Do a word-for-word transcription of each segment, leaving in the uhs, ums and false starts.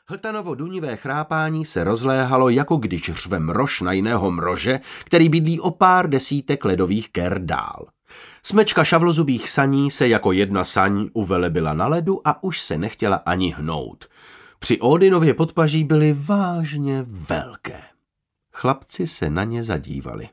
Hltanovo dunivé chrápání se rozléhalo, jako když řve mrož na jiného mrože, který bydlí o pár desítek ledových ker dál. Smečka šavlozubých saní se jako jedna saň uvelebila na ledu a už se nechtěla ani hnout. Při Ódinově podpaží byly vážně velké. Chlapci se na ně zadívali.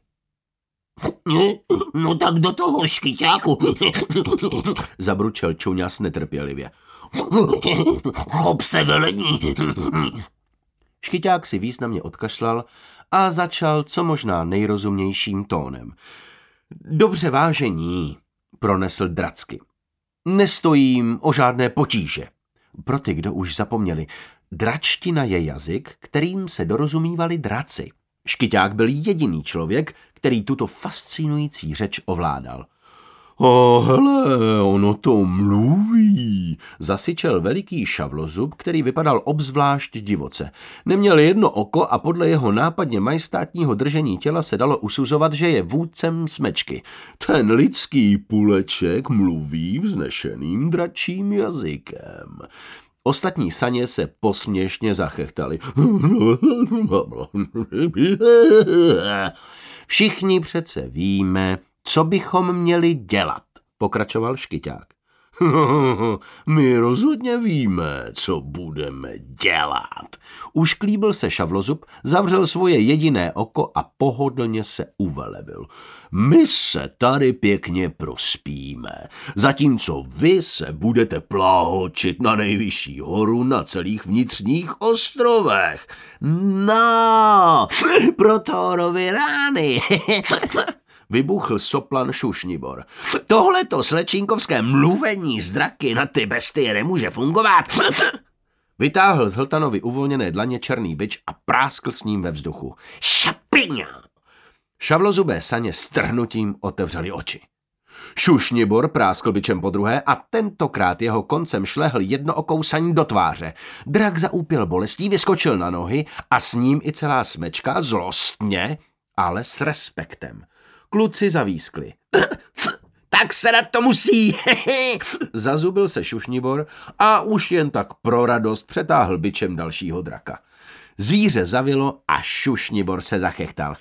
No tak do toho, škyťáku, zabručel Čuňas netrpělivě. Chop se, velení. Škyťák si významně odkašlal a začal co možná nejrozumnějším tónem. Dobře, vážení, pronesl dracky. Nestojím o žádné potíže. Pro ty, kdo už zapomněli, dračtina je jazyk, kterým se dorozumívali draci. Škyťák byl jediný člověk, který tuto fascinující řeč ovládal. O, hele, ono to mluví, zasyčel veliký šavlozub, který vypadal obzvlášť divoce. Neměl jedno oko a podle jeho nápadně majestátního držení těla se dalo usuzovat, že je vůdcem smečky. Ten lidský puleček mluví vznešeným dračím jazykem. Ostatní saně se posměšně zachechtali. Všichni přece víme, co bychom měli dělat, pokračoval Škyťák. My rozhodně víme, co budeme dělat. Ušklíbil se šavlozub, zavřel svoje jediné oko a pohodlně se uvelebil. My se tady pěkně prospíme, zatímco vy se budete pláhočit na nejvyšší horu na celých vnitřních ostrovech. No, pro Thórovy rány. Vybuchl soplan Šušnibor. Tohleto slečínkovské mluvení z draky na ty bestie nemůže fungovat. Vytáhl z Hltanovy uvolněné dlaně černý bič a práskl s ním ve vzduchu. Šapiňa! Šavlozubé saně s trhnutím otevřeli oči. Šušnibor práskl bičem podruhé a tentokrát jeho koncem šlehl jednookou saní do tváře. Drak zaúpěl bolestí, vyskočil na nohy a s ním i celá smečka zlostně, ale s respektem. Kluci zavískli. Tak se na to musí. Zazubil se Šušnibor a už jen tak pro radost přetáhl bičem dalšího draka. Zvíře zavilo a Šušnibor se zachechtal.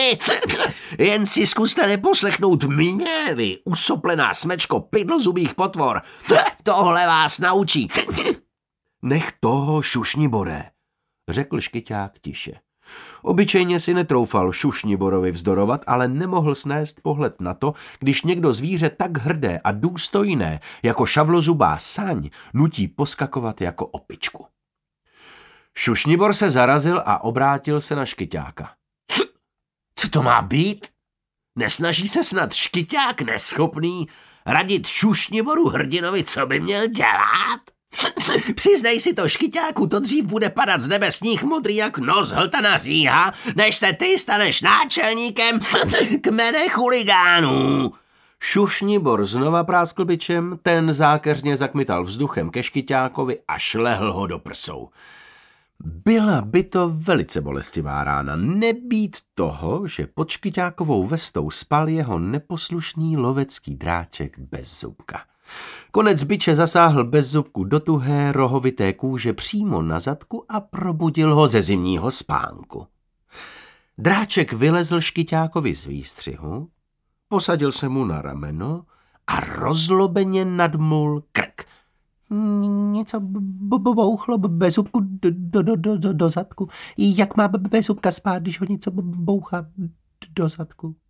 Jen si zkuste neposlechnout mě, vy usoplená smečko pydlozubých potvor. Tohle vás naučí. Nech toho, Šušnibore, řekl Škyťák tiše. Obyčejně si netroufal Šušniborovi vzdorovat, ale nemohl snést pohled na to, když někdo zvíře tak hrdé a důstojné jako šavlozubá saň nutí poskakovat jako opičku. Šušnibor se zarazil a obrátil se na Škyťáka. Co to má být? Nesnaží se snad Škyťák neschopný radit Šušniboru hrdinovi, co by měl dělat? Přiznej si to, Škyťáku, to dřív bude padat z nebe sníh modrý jak nos Hltana Říha, než se ty staneš náčelníkem kmene chuligánů. Šušnibor znova práskl bičem, ten zákeřně zakmital vzduchem ke Škyťákovi a šlehl ho do prsou. Byla by to velice bolestivá rána, nebýt toho, že pod Škyťákovou vestou spal jeho neposlušný lovecký dráček Bezzubka. Konec biče zasáhl Bezzubku do tuhé rohovité kůže přímo na zadku a probudil ho ze zimního spánku. Dráček vylezl Škyťákovi z výstřihu, posadil se mu na rameno a rozlobeně nadmul krk. Něco bouchlo Bezzubku do, do, do, do, do zadku. Jak má Bezzubka spát, když ho něco bouchá do zadku?